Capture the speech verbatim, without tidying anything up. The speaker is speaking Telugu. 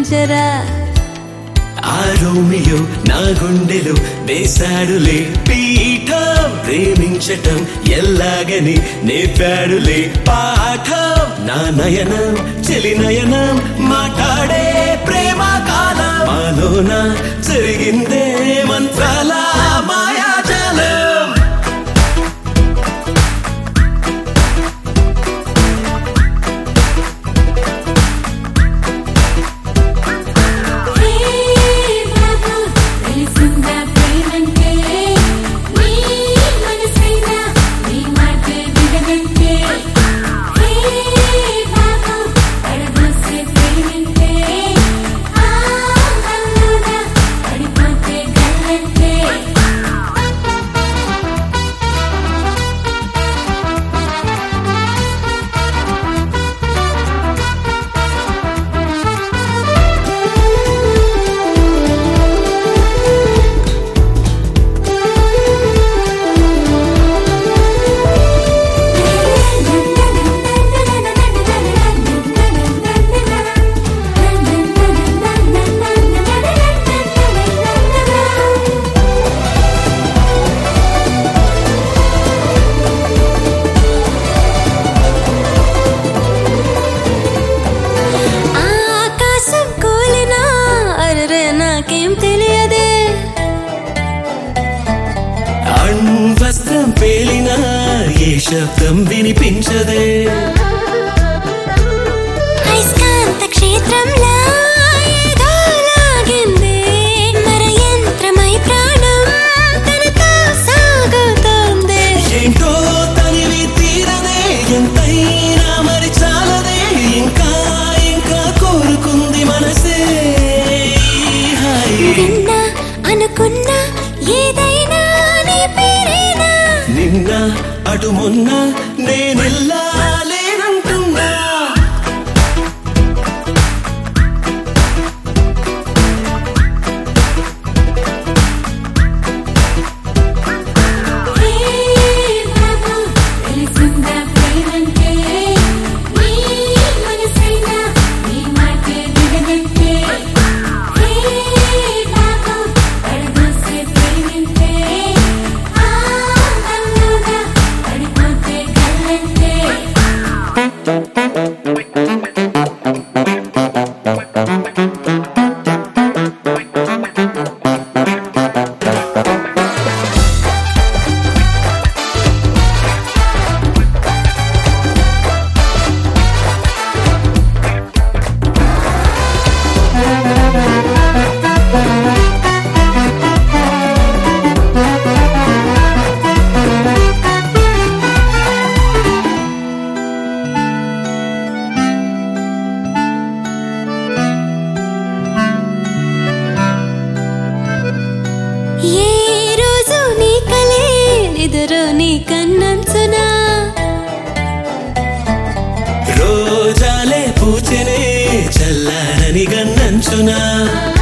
ఆలోచించరా ఆ రోమియో నా గుండెలో వేశాడులే పీఠం ప్రేమించటం ఎల్లాగని నేర్పాడులే పాఠం నా నయనం చెలి నయనం మాట్లాడే ప్రేమ కాలం మాలోన జరిగిందే మంత్రాల మాయాజాలం వస్త్రం పేలినా ఏ శబ్దం వినిపించదే అయస్కాంత క్షేత్రంలా ఏదో లాగిందే మర యంత్రమై ప్రాణం తనతో సాగుతోంది ఏంటో తనివి తీరదే ఎంతైనా మరి చాలదే ఇంకా ఇంకా కోరుకుంది మనసే విన్నా అనుకున్నా ఏదైనా నిన్న అటు మొన్న నేనెల్లా లేనంటున్నా ఏ రోజు నీ కలే నిదురు నీ కన్నంచునా రోజాలే పూచెనే చల్లారని గన్నంచునా